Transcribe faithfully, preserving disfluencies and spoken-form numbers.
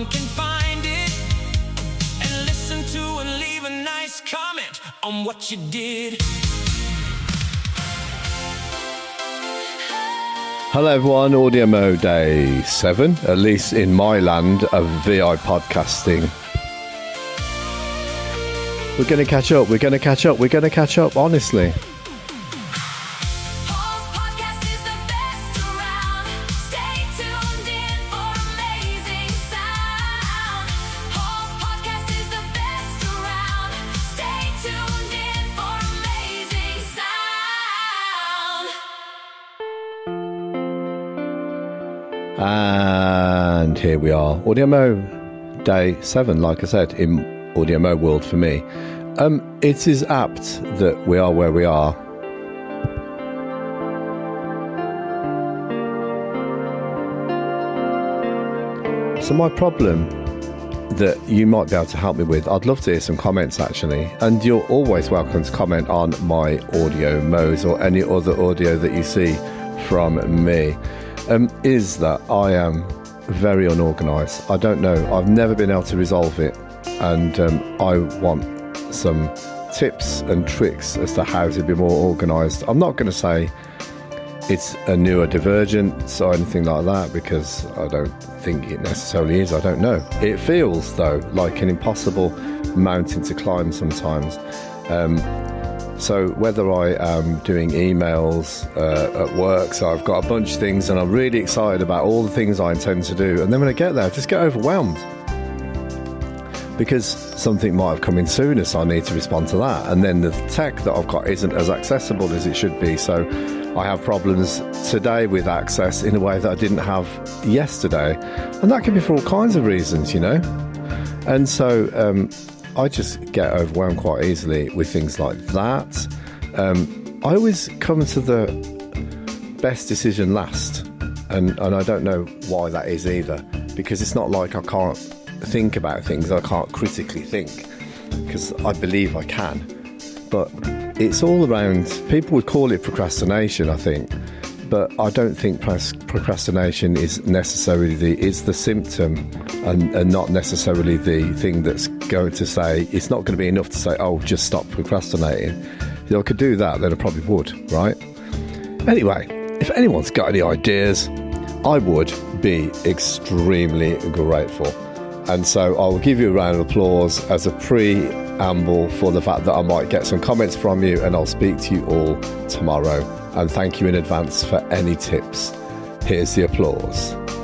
Anyone can find it and listen to and leave a nice comment on what you did. Hello everyone, Audio Mo Day seven, at least in my land of V I podcasting. We're going to catch up, we're going to catch up, we're going to catch up, honestly. And here we are, Audio Mo Day seven, like I said, in Audio Mo world for me. Um, it is apt that we are where we are. So my problem that you might be able to help me with, I'd love to hear some comments actually, and you're always welcome to comment on my Audio Mo's or any other audio that you see from me. Um, is that I am very unorganised. I don't know. I've never been able to resolve it, and um, I want some tips and tricks as to how to be more organised. I'm not going to say it's a neurodivergence or anything like that, because I don't think it necessarily is. I don't know. It feels, though, like an impossible mountain to climb sometimes. Um, So whether I am doing emails uh, at work, so I've got a bunch of things and I'm really excited about all the things I intend to do, and then when I get there I just get overwhelmed because something might have come in sooner, so I need to respond to that, and then the tech that I've got isn't as accessible as it should be, so I have problems today with access in a way that I didn't have yesterday, and that can be for all kinds of reasons, you know. And so um I just get overwhelmed quite easily with things like that. Um, I always come to the best decision last, and, and I don't know why that is either, because it's not like I can't think about things, I can't critically think, because I believe I can. But it's all around, people would call it procrastination, I think, but I don't think procrastination is necessarily the is the symptom, and, and not necessarily the thing that's going to say, it's not going to be enough to say, oh, just stop procrastinating. If I could do that, then I probably would, right? Anyway, if anyone's got any ideas, I would be extremely grateful. And so I'll give you a round of applause as a preamble for the fact that I might get some comments from you, and I'll speak to you all tomorrow. And thank you in advance for any tips. Here's the applause.